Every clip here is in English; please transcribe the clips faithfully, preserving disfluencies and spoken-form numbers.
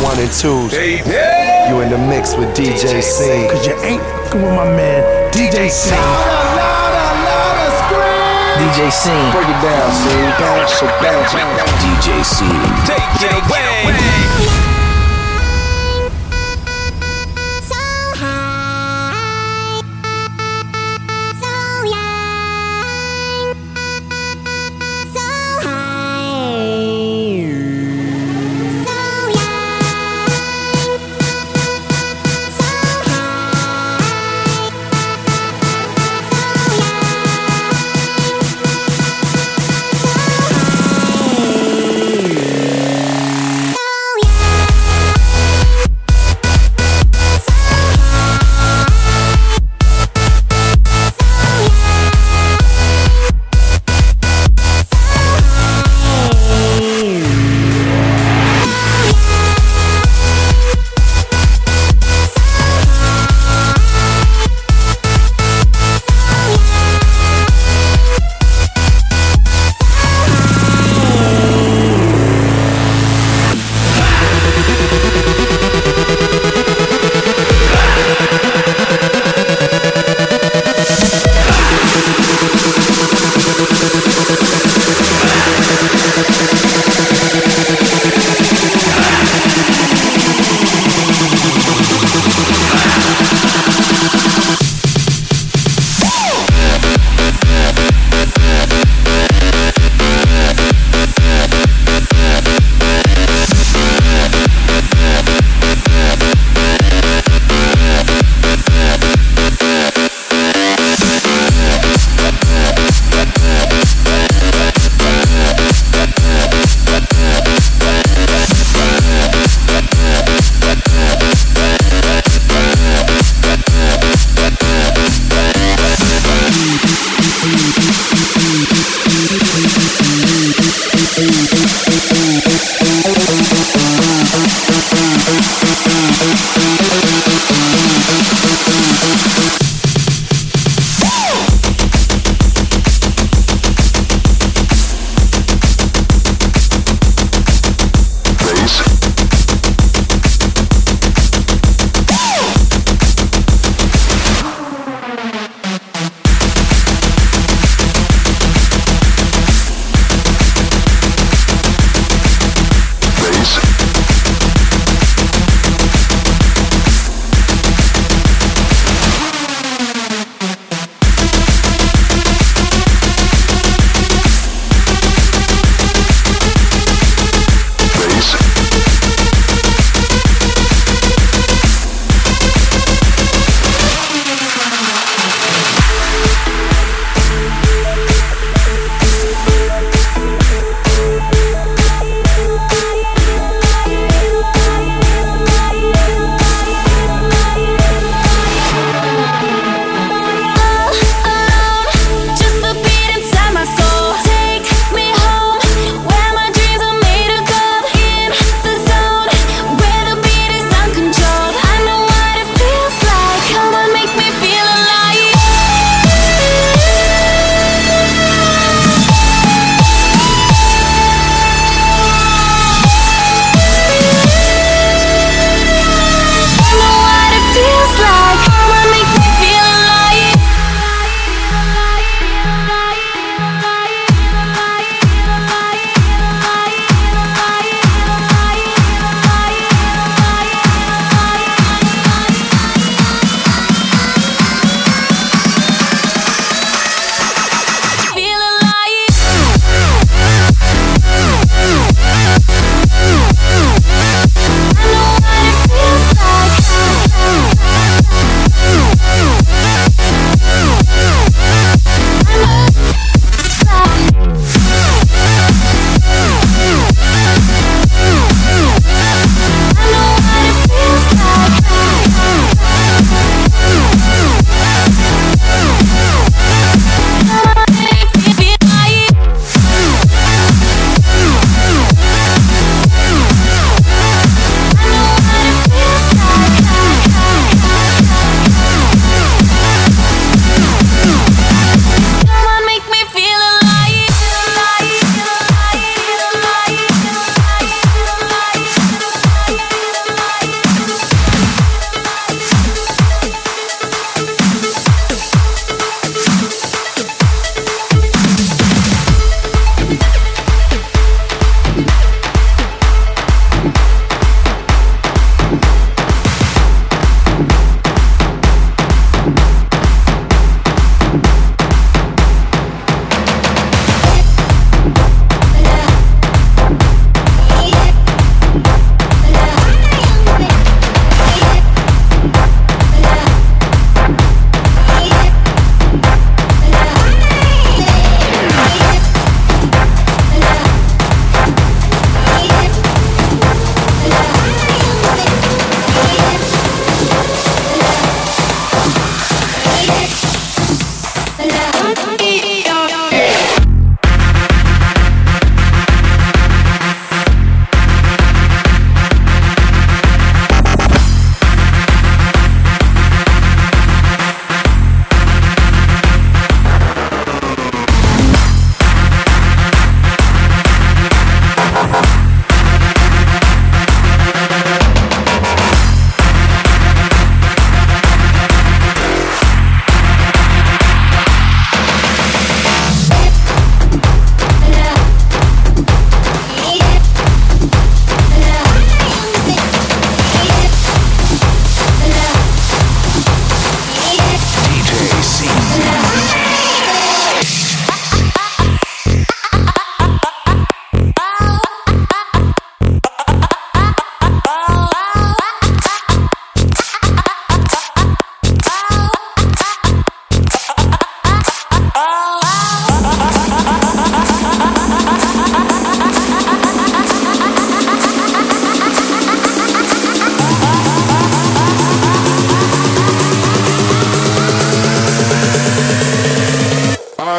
one and twos. You in the mix with D J C. Cause you ain't fucking with my man, D J C. D J C. Break it down, C. Bounce, so bounce. D J C. Take it away. Yeah.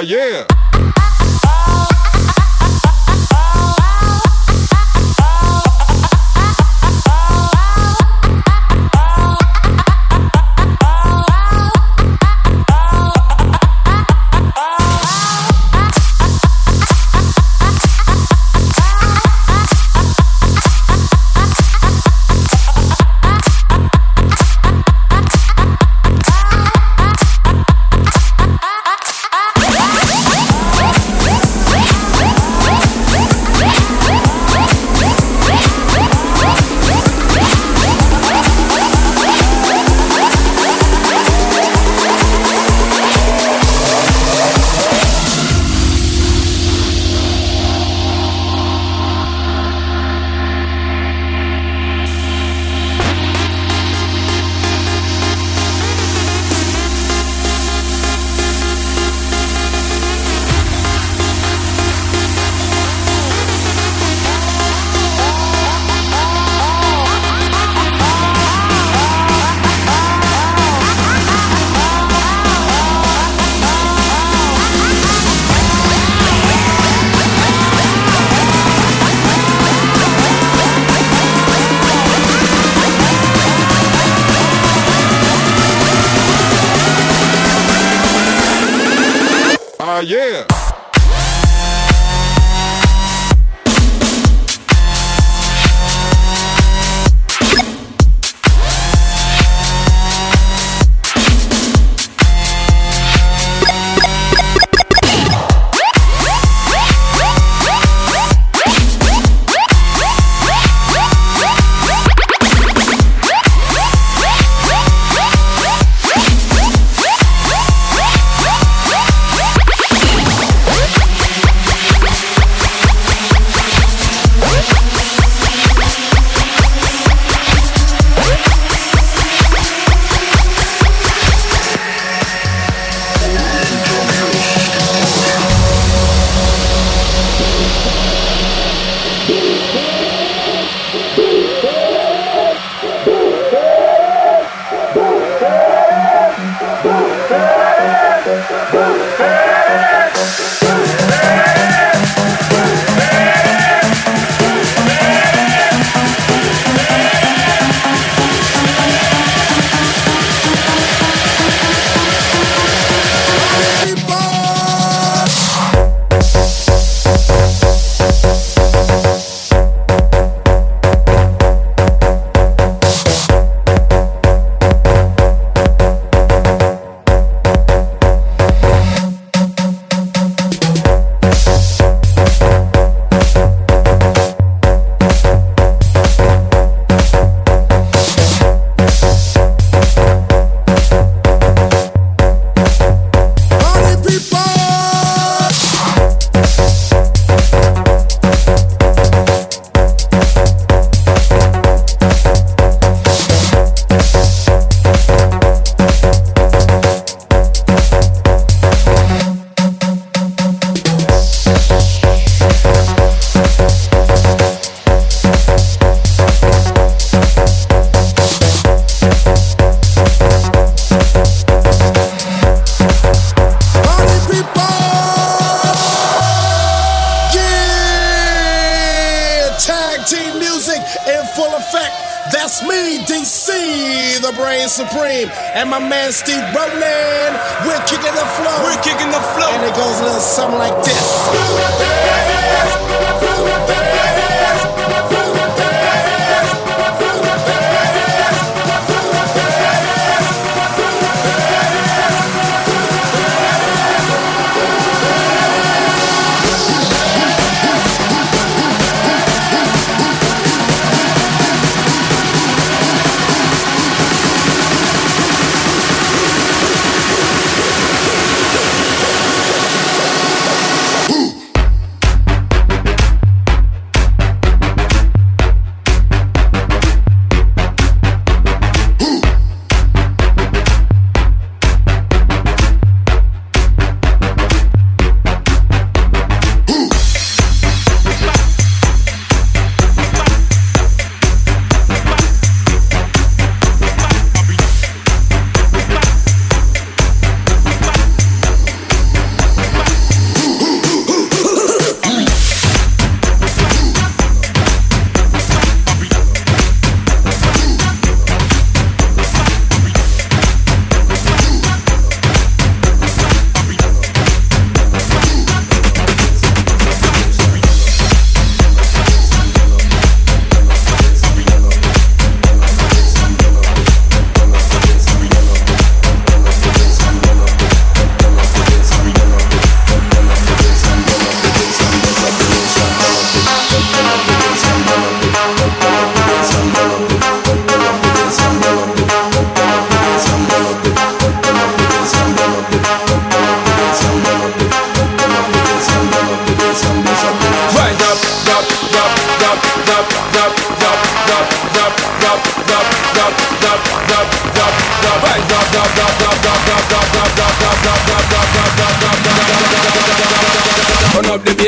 yeah. Ah, yeah. That's me, D C, the brain supreme, and my man Steve Ronan. We're kicking the flow. We're kicking the flow. And it goes a little something like this.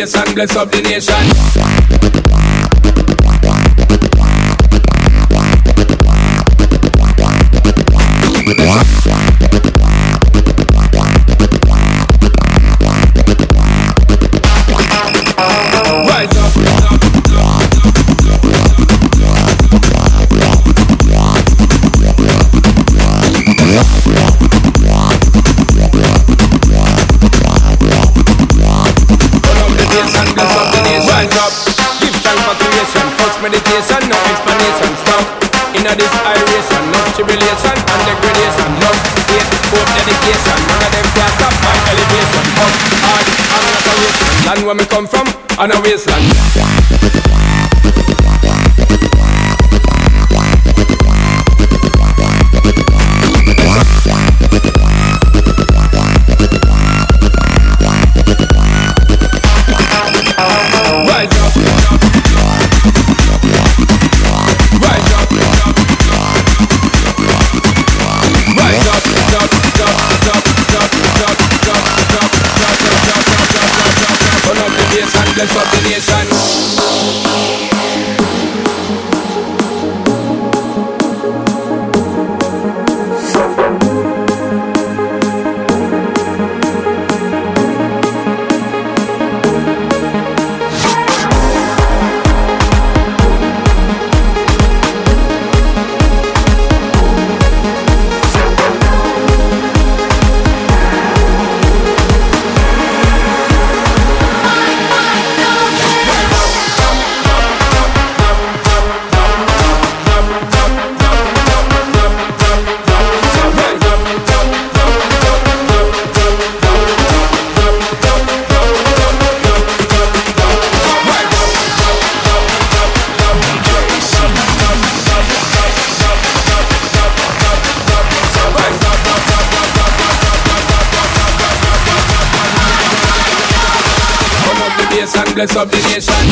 bass and bless up the nation. Rise up. Meditation, no explanation, stop. Inna this iration, no tribulation and degradation, no faith, hope, dedication. None of them can stop my elevation. Up, hard, I'm not a wasteland. Land where me come from, on a wasteland. Bless up the nation. And bless up the nation.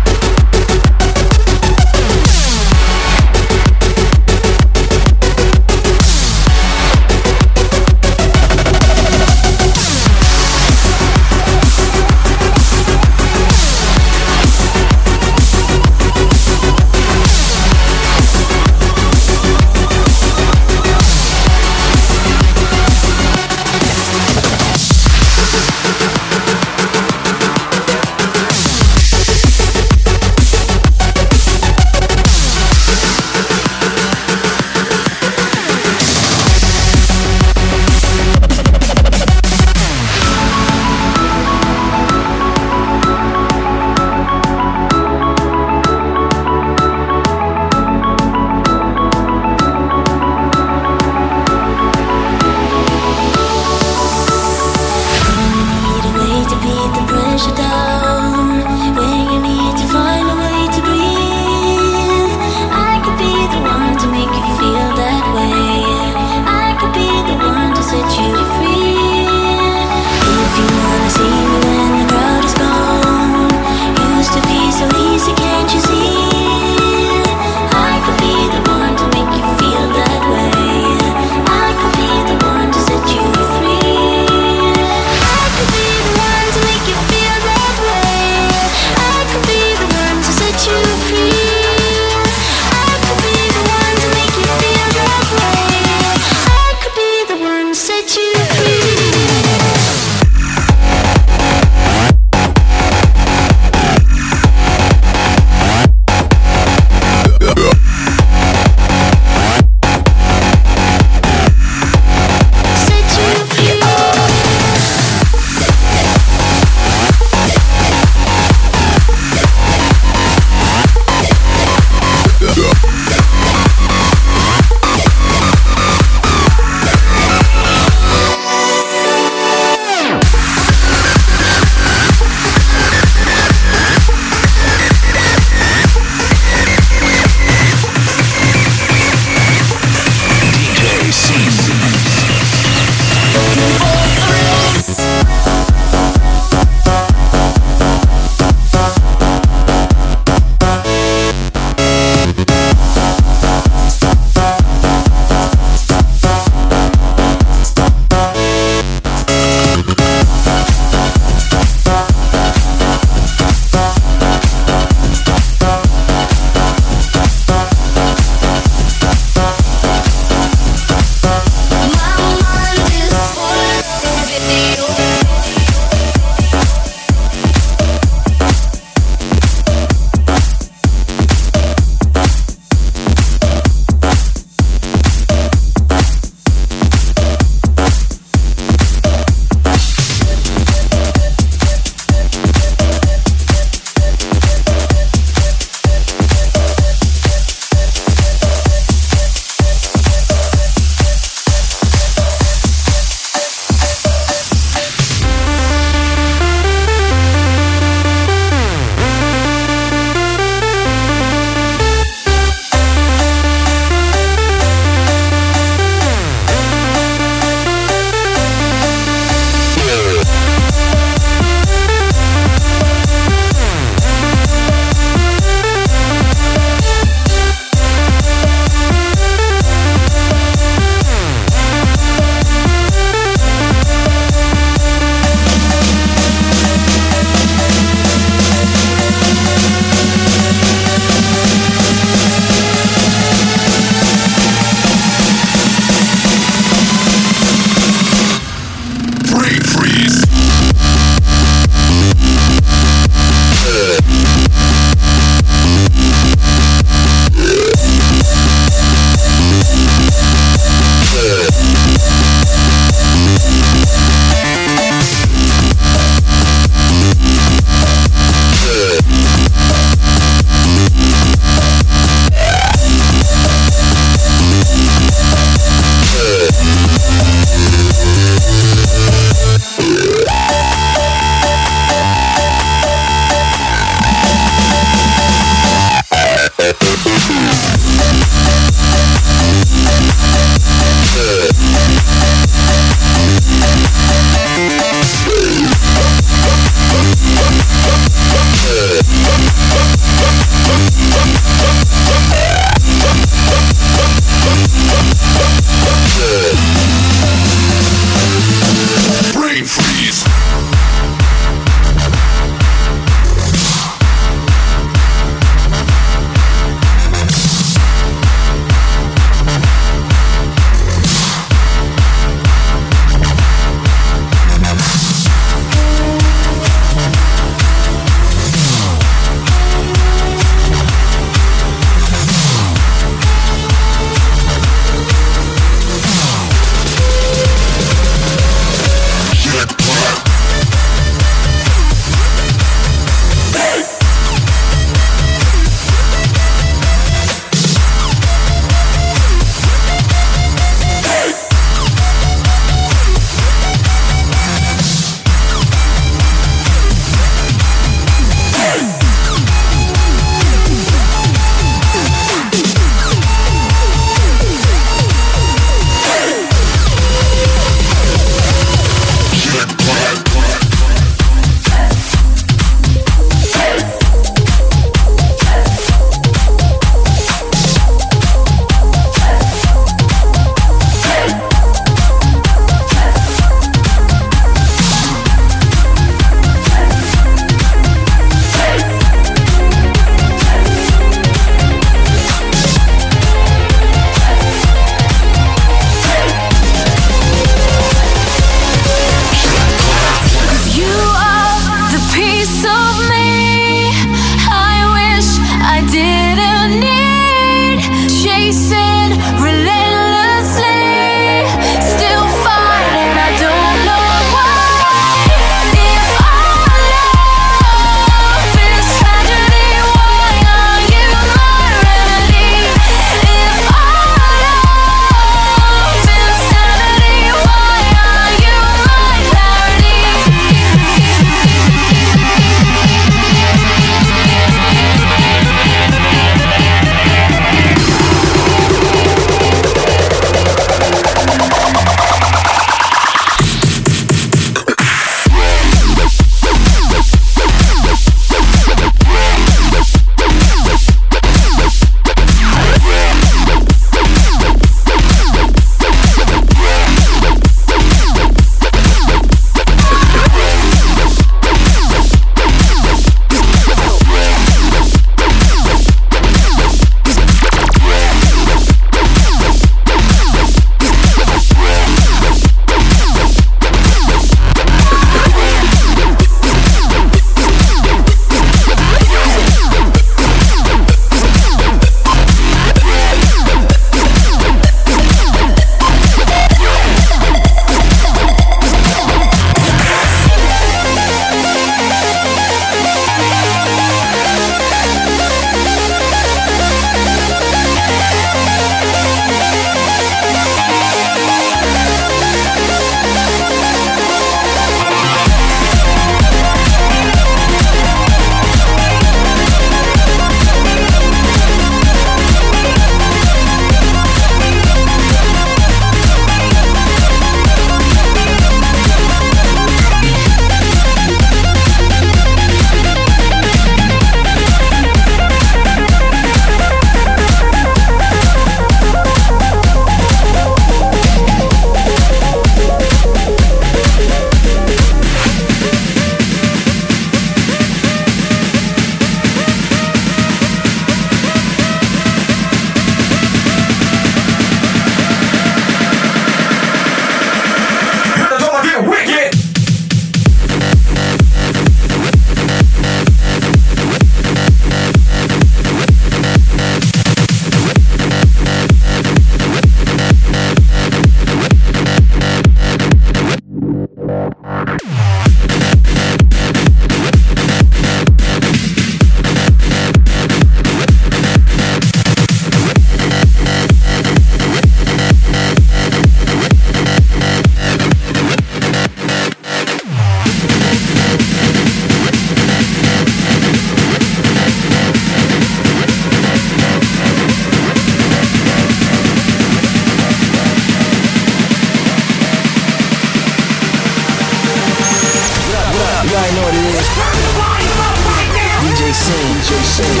Singh. D J Singh.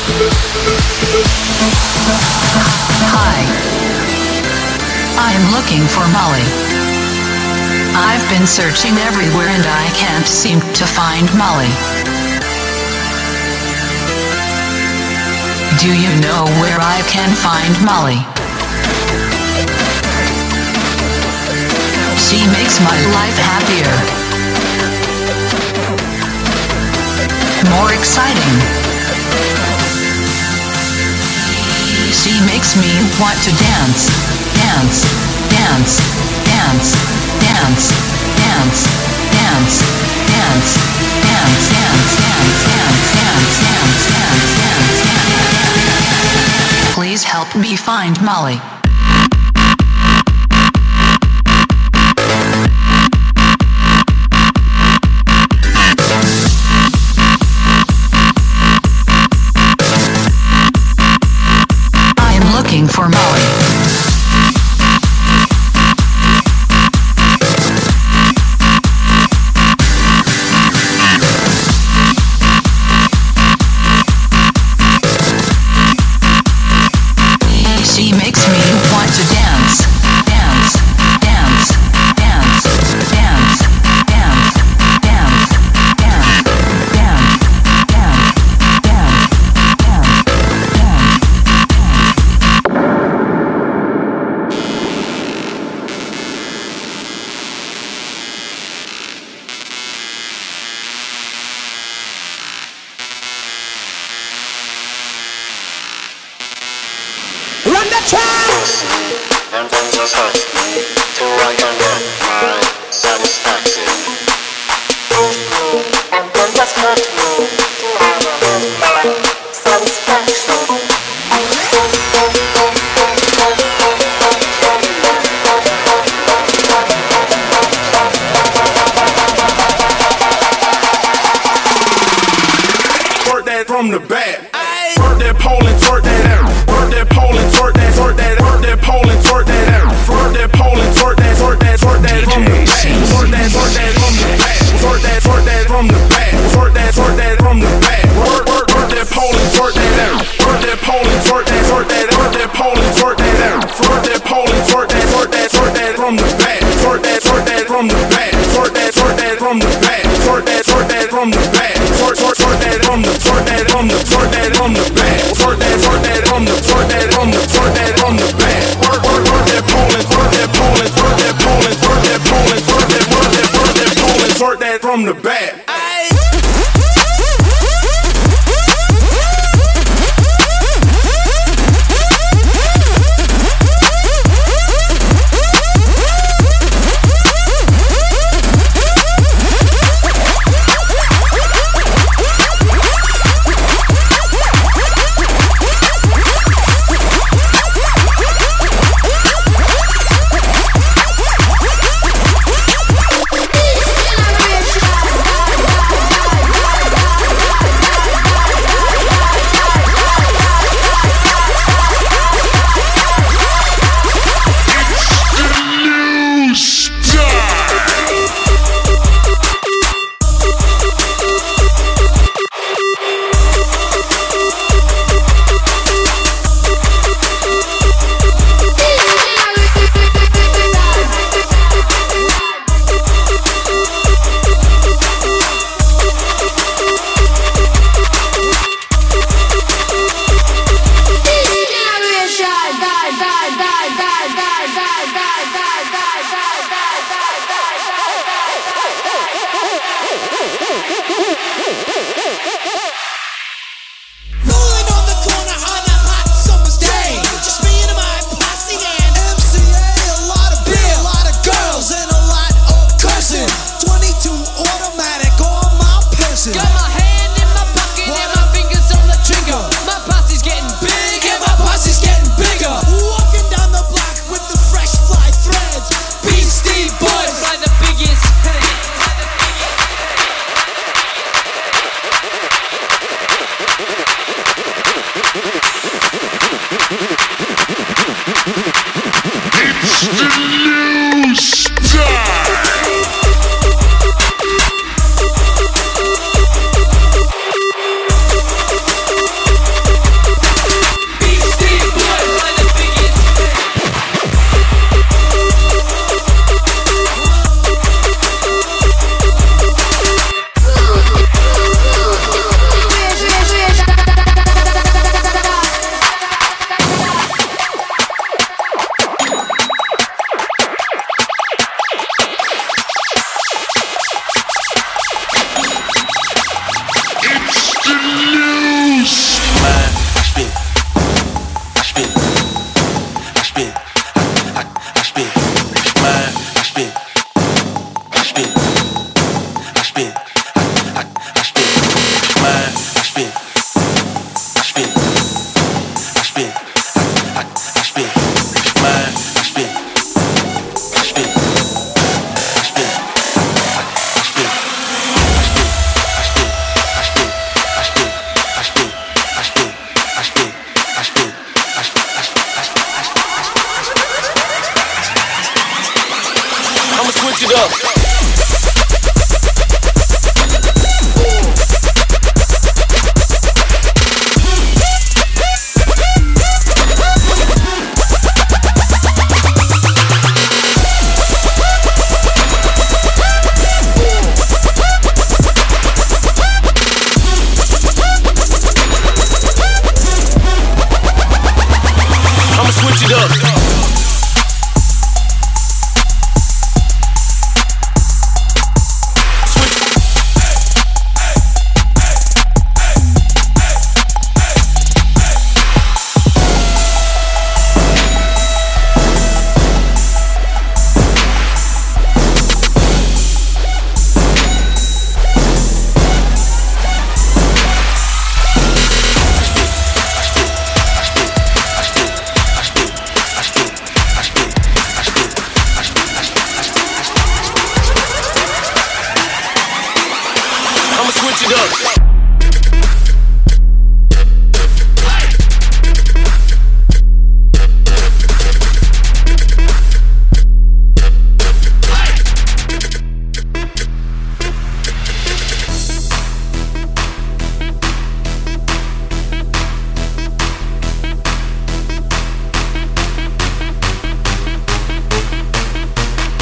Hi. I'm looking for Molly. I've been searching everywhere and I can't seem to find Molly. Do you know where I can find Molly? She makes my life happier, more exciting. She makes me want to dance, dance, dance, dance, dance, dance, dance, dance, dance, dance, dance, dance, dance, dance, dance, dance, dance. Please help me find Molly. Looking for Molly. She makes me want to dance, dance, dance, dance, dance, dance, dance, dance, dance, dance, dance, Run the track! And then just hurt me till I can get my satisfaction. And then just hurt me till I can get my satisfaction. Twerk that from the back. Twerk that pole and twerk that out. Twerk that pole and twerk that, twerk that, twerk that pole and twerk that out. Twerk that pole and twerk that, twerk that, twerk that from the back. Twerk that, twerk that from the back. Twerk that, twerk that from the back. Twerk that, twerk that from the back. Twerk, twerk, twerk that pole and twerk that out. Twerk that pole and twerk that, twerk that, twerk that pole and twerk that out. Twerk that pole and twerk that, twerk that, twerk that from the back. Twerk that, twerk that from the back. Twerk that, twerk that from the back. Twerk that, twerk that from the back. Twerk, twerk, twerk that from the, twerk that from the, twerk that from the back. Twerk that, twerk that from the, twerk that from the, twerk that from the back. Work, work, work that pole and twerk that pole and twerk that pole and twerk that pole and twerk that, work that, work that pole and twerk that from the back. spin, I, I, I spin, mine, I spin, I spin, I spin, I, I, I spin, mine, I spin, I spin, I spin, I, I spin, I spin, I spin, I spin, I spin, I spin, I spin, I spin, I spin, I spin, I spin, I spin, I spin, I spin. I'ma switch it up.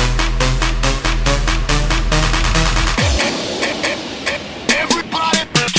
Everybody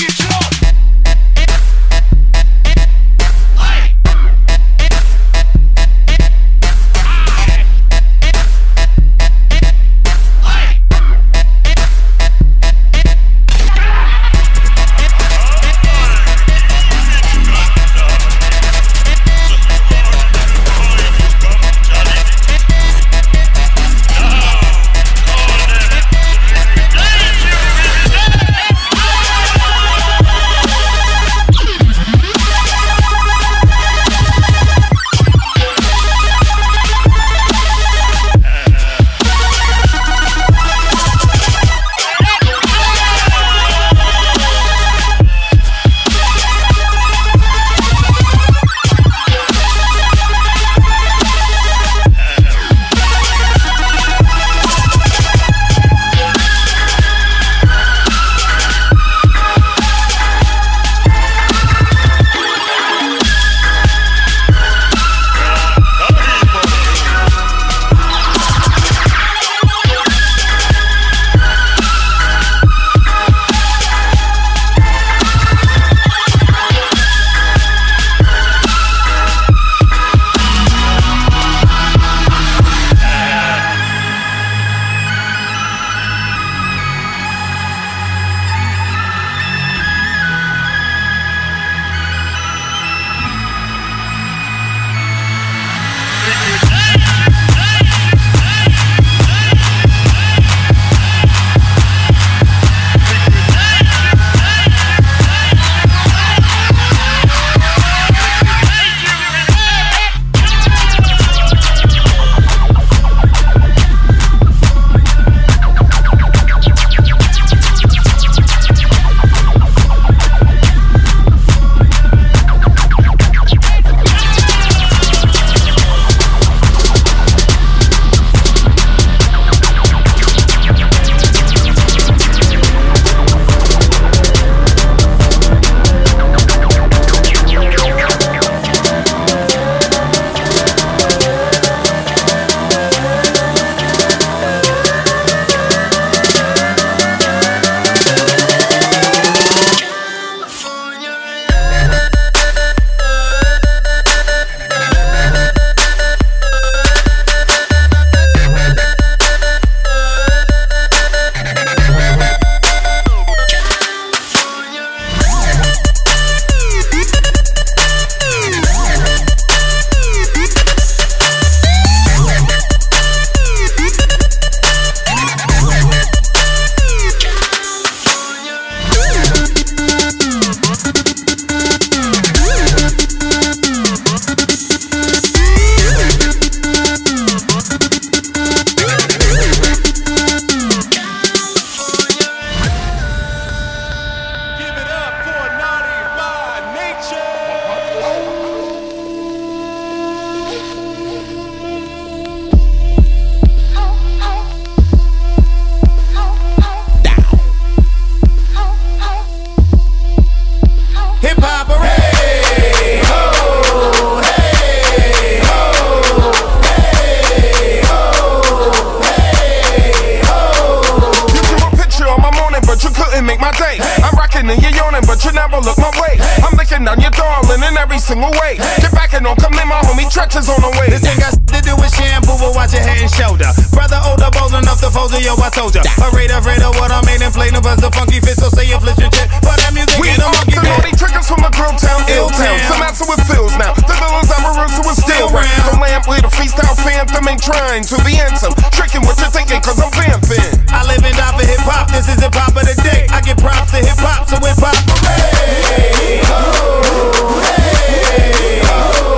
couldn't make my day. I'm rocking and you're yawning, but you never look my way. I'm licking down your darling in every single way. Get back and don't come in, my homie Tretch is on the way. This ain't got to do with shampoo, but watch your head and shoulder. Brother older, bold enough to fold it, yo, I told ya. Afraid, afraid of what I made and played, no buzz the funky fit, so say you flip your shit. But that music we ain't no monkey the naughty triggers from the grill town, ill town. Some answer with fills now. The villains I'm a roots who is still round. The lamp with a freestyle phantom ain't trying to be handsome. Tricking what you're thinking, cause I'm vamping. I live and die for hip hop, this is hip hop of the day. I give props to hip hop, so hip hop. Hey, ho, hey, ho.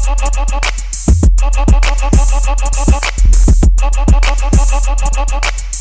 We'll be right back.